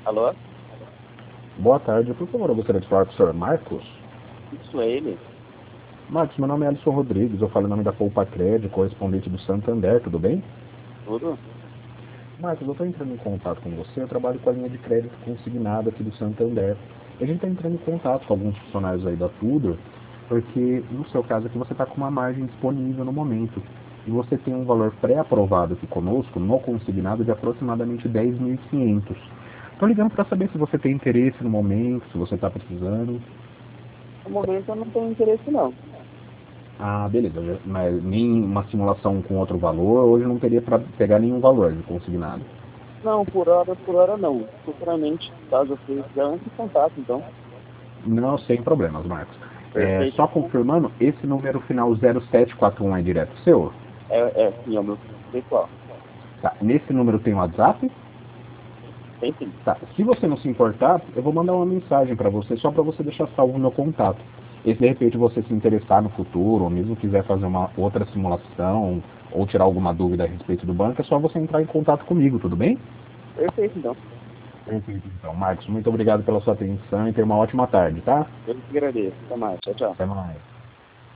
Alô? Boa tarde, por favor, eu gostaria de falar com o senhor Marcos. Isso é ele? Marcos, meu nome é Alisson Rodrigues, eu falo em nome da Poupa Crédito, correspondente do Santander, tudo bem? Tudo? Marcos, eu estou entrando em contato com você, eu trabalho com a linha de crédito consignada aqui do Santander. E a gente está entrando em contato com alguns funcionários aí da Tudor, porque no seu caso aqui você está com uma margem disponível no momento. E você tem um valor pré-aprovado aqui conosco, no consignado, de aproximadamente 10.500. Estou ligando para saber se você tem interesse no momento, se você está precisando. No momento eu não tenho interesse não. Ah, beleza. Mas nem uma simulação com outro valor, hoje não teria para pegar nenhum valor de consignado. Não, por hora não. Futuramente, caso eu quiser, entre em contato, então. Não, sem problemas, Marcos. Perfeito. Só confirmando, esse número final 0741 é direto seu? Sim, é o meu pessoal. Tá. Nesse número tem WhatsApp? Tem sim. Tá. Se você não se importar, eu vou mandar uma mensagem para você, só para você deixar salvo o meu contato. E se de repente você se interessar no futuro, ou mesmo quiser fazer uma outra simulação, ou tirar alguma dúvida a respeito do banco, é só você entrar em contato comigo, tudo bem? Perfeito, então. Perfeito, então. Marcos, muito obrigado pela sua atenção e tenha uma ótima tarde, tá? Eu que agradeço. Até mais. Tchau, tchau. Até mais.